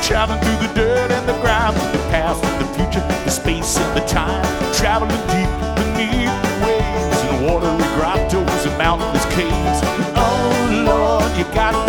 traveling through the dirt and the grime, the past and the future, the space and the time, traveling deep beneath the waves and watery grottos and mountainous caves. Oh Lord, you got